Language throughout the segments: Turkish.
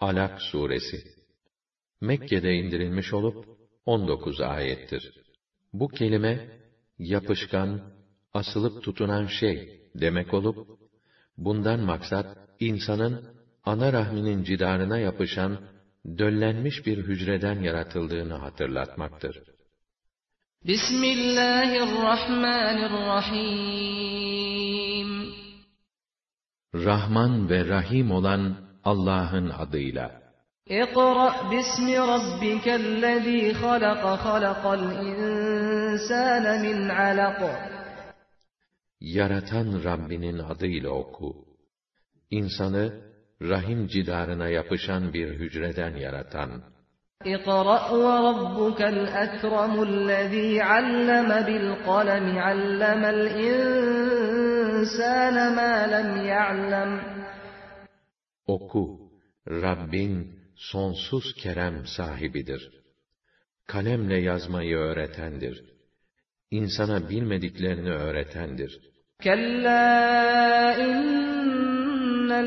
Alak suresi Mekke'de indirilmiş olup 19 ayettir. Bu kelime yapışkan, asılıp tutunan şey demek olup, bundan maksat insanın ana rahminin cidarına yapışan döllenmiş bir hücreden yaratıldığını hatırlatmaktır. Bismillahirrahmanirrahim. Rahman ve Rahim olan Allah'ın adıyla. İqra bismi rabbikellezî halaka halakal insâne min alaq. Yaratan Rabbinin adıyla oku. İnsanı rahim cidarına yapışan bir hücreden yaratan. İqra ve rabbukel ekremüllezî alleme bil kalemi allemel insâne mâ lem ya'lem. Oku, Rabbin sonsuz kerem sahibidir. Kalemle yazmayı öğretendir. İnsana bilmediklerini öğretendir. Kellâ innel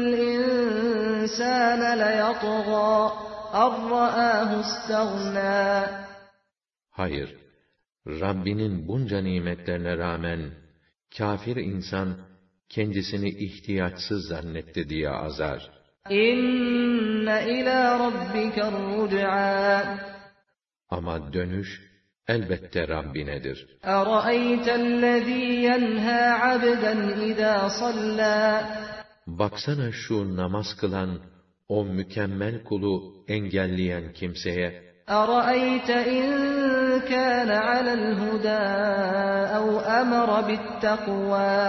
insâne leyatgâ arra'âhu istaghnâ. Hayır, Rabbinin bunca nimetlerine rağmen kafir insan kendisini ihtiyaçsız zannetti diye azar. İnne ilâ rabbiker ruc'a. Ama dönüş elbette Rabbinedir. Eraeytellezî yenhâ abden izâ sallâ. Baksana şu namaz kılan, o mükemmel kulu engelleyen kimseye. Eraeyte in kâne alel hudâ ev emre bittekvâ.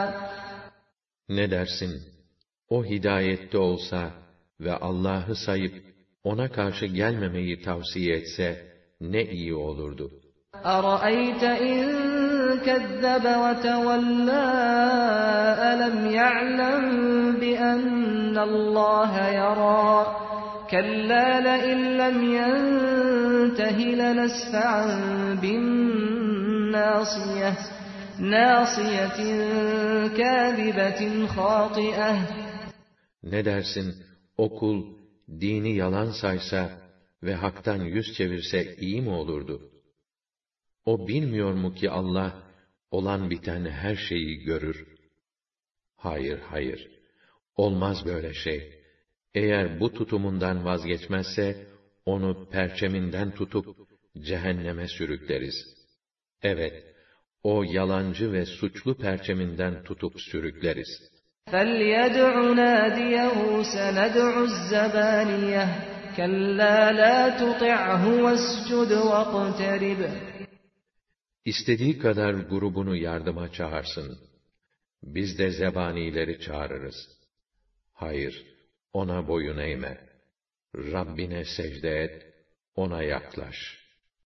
Ne dersin? O hidayette olsa ve Allah'ı sayıp ona karşı gelmemeyi tavsiye etse ne iyi olurdu. أَرَأَيْتَ إِنْ كَذَّبَ وَتَوَلَّى أَلَمْ يَعْلَمْ بِأَنَّ اللَّهَ يَرَى كَلَّا لَئِنْ لَمْ يَنْتَهِ لَنَسْفَعًا بِالنَّاصِيَةِ نَاصِيَةٍ كَاذِبَةٍ خَاطِئَةٍ. Ne dersin, o kul dini yalan saysa ve haktan yüz çevirse iyi mi olurdu? O bilmiyor mu ki Allah, olan biten her şeyi görür? Hayır, hayır. Olmaz böyle şey. Eğer bu tutumundan vazgeçmezse, onu perçeminden tutup cehenneme sürükleriz. Evet, o yalancı ve suçlu perçeminden tutup sürükleriz. فَلْيَدْعُ نَادِيَهُ سَنَدْعُ الزَّبَانِيَةَ كَلَّا لَا تُطِعْهُ وَاسْجُدْ وَاقْتَرِبْ. İstediği kadar grubunu yardıma çağırsın. Biz de zebanileri çağırırız. Hayır, ona boyun eğme. Rabbine secde et, ona yaklaş.